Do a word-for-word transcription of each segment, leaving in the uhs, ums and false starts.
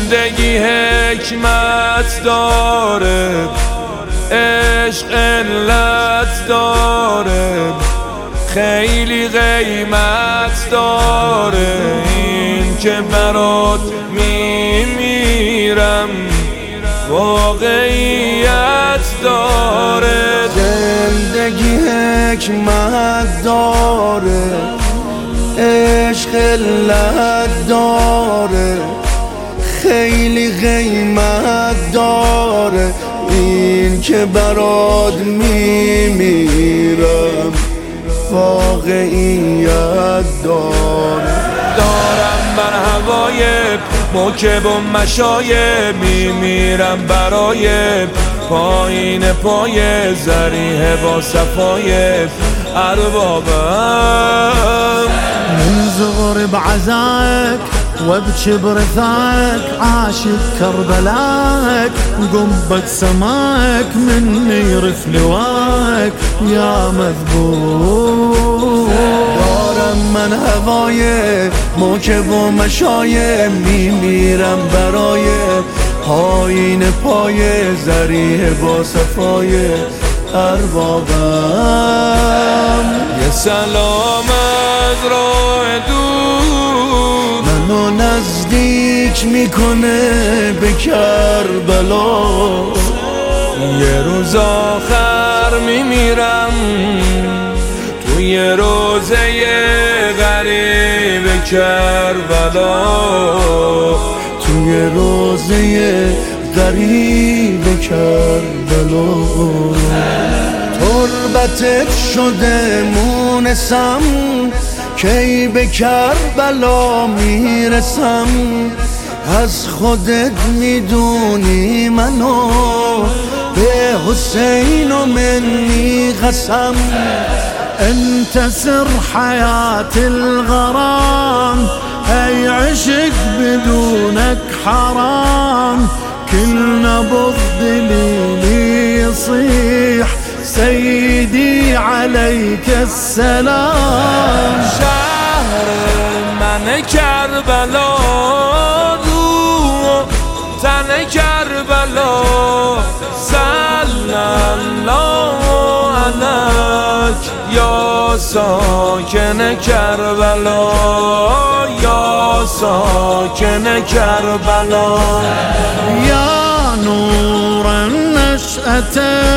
زندگی حکمت داره، عشق علت داره، خیلی قیمت داره. این که برات میمیرم واقعیت داره. زندگی حکمت داره، عشق علت داره، خیلی قیمت داره. این که برات میمیرم واقعیت داره. دارم بر هوای موکب و مشایب، میمیرم برای پایین پای ذریح با صفای اربابم. من صغري بعزاك وابكي برثاك، عاشق كربلاك وقنبة سماك، مني يرف لواك يا مذبوح. دارم من هوای موکب و مشایب، میمیرم برای پایین پای ذریح با صفای اربابم. یه سلام از راه دور منو نزدیک میکنه به کربلا. یه روز آخر میمیرم توی روزه غریب کربلا، توی روزه غریب کربلا. تربتت شده مونسم، کی به کربلا میرسم. از خودت میدونی منو به حسین و منی قسم. انت سر حياة الغرام، اي عشق بدونك حرام. كل نبض دليلي يصيح سيدي عليك السلام. شهر من کربلا، رو تن کربلا، صلی الله علیک یا ساکن کربلا، یا ساکن کربلا. يا نور النشأة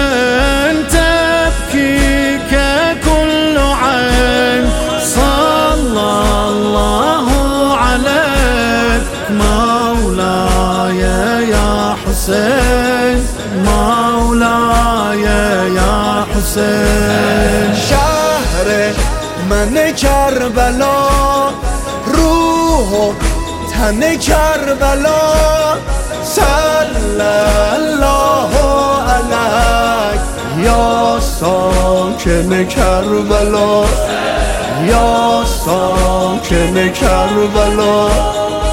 تبكيك كل عين، صلى الله عليك مولاي يا حسين، مولاي يا حسين. شهر من کربلا، روح و تن کربلا، صلی الله علیک یا ساکن کربلا، یا ساکن کربلا.